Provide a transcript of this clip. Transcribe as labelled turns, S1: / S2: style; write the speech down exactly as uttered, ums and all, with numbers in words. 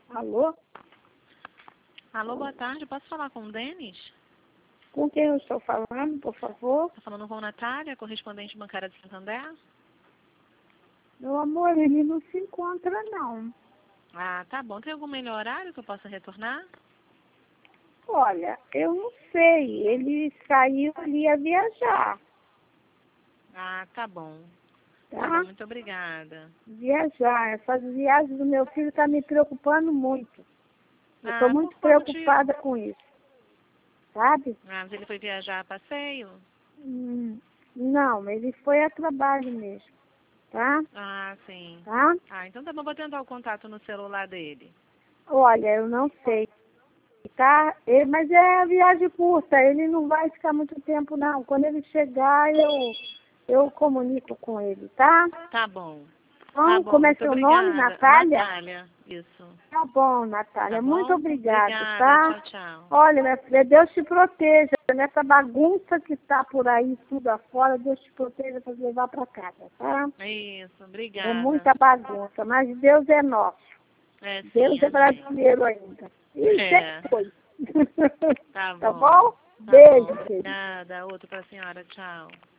S1: Alô?
S2: Alô, boa tarde. Posso falar com o Denis?
S1: Com quem eu estou falando, por favor?
S2: Estou falando com Natália, correspondente bancária de Santander.
S1: Meu amor, ele não se encontra, não.
S2: Ah, tá bom. Tem algum melhor horário que eu possa retornar?
S1: Olha, eu não sei. Ele saiu ali a viajar,
S2: Ah, tá bom. Tá
S1: tá?
S2: bom, muito obrigada.
S1: Viajar. Essas viagens do meu filho estão me preocupando muito. Eu estou
S2: Ah,
S1: muito
S2: por qual motivo?
S1: preocupada com isso, sabe?
S2: Ah, mas ele foi viajar a passeio?
S1: Hum, não, ele foi a trabalho mesmo, tá?
S2: Ah, sim.
S1: Tá?
S2: Ah, então tá bom. Vou tentar o contato no celular dele.
S1: Olha, eu não sei, tá? Ele- mas é a viagem curta, ele não vai ficar muito tempo, não. Quando ele chegar, eu, eu comunico com ele, tá?
S2: Tá bom. Tá
S1: Então,
S2: bom,
S1: como é
S2: muito
S1: seu nome,
S2: obrigada.
S1: Natália?
S2: Natália, isso.
S1: Tá bom,
S2: Tá
S1: Natália. Muito
S2: bom?
S1: obrigado,
S2: Obrigada.
S1: tá?
S2: Tchau, tchau.
S1: Olha, minha filha, Deus te proteja. Nessa bagunça que tá por aí, tudo afora, Deus te proteja para levar para casa, tá?
S2: Isso,
S1: É
S2: obrigada.
S1: muita bagunça, mas Deus é nosso.
S2: É sim,
S1: Deus é
S2: amém.
S1: brasileiro ainda. E
S2: É,
S1: sempre foi.
S2: tá
S1: Tá
S2: bom.
S1: bom?
S2: Tá
S1: Beijo,
S2: bom,
S1: querido.
S2: obrigada. Outro pra senhora, tchau.